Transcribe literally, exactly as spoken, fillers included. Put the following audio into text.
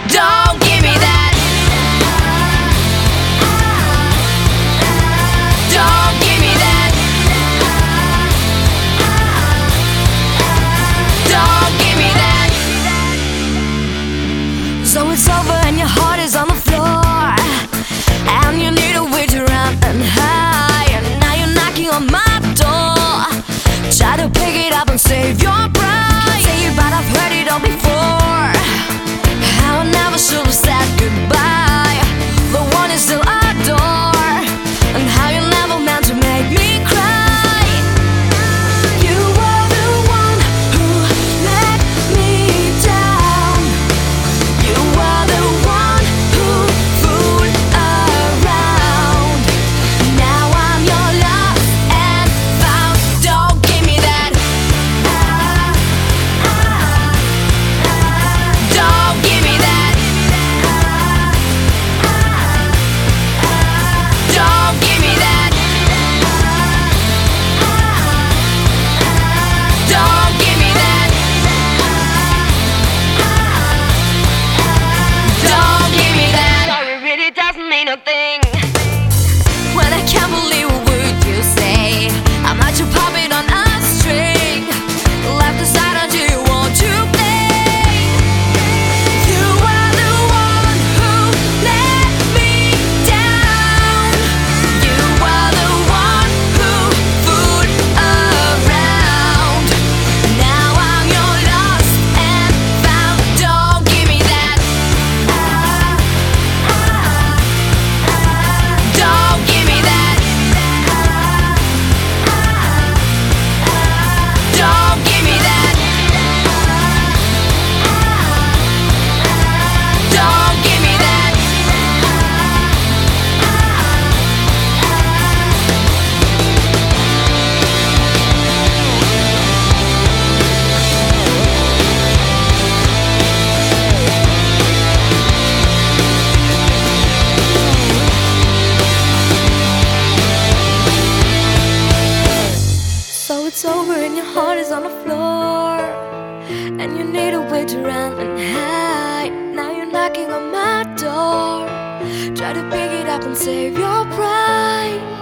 Don't give me that. Don't give me that. Don't give me that. So it's over and your heart is on the floor, and you need a way to run and hide. And now you're knocking on my door, try to pick it up and save your pride. Say it, but I've heard it all before, how I never should have said goodbye. The one you still adore, and how you never meant to make me cry. You were the one who let me down. You were the one who fooled around. Now I'm your lost and found. Don't give me that. Don't give me that. Don't give me that. Don't give me that. Don't give me that. Sorry really doesn't mean a thing when I can't believe a word you say. I'm not your puppet on a string, left aside until you want to play. You were the one who let me down. You were the one who fooled around. Now I'm your lost and found. Don't give me that. Don't give me that. Don't give me that. Don't give me that. So it's over and your heart is on the floor, and you need a way to run and hide. Now you're knocking on my door, try to pick it up and save your pride.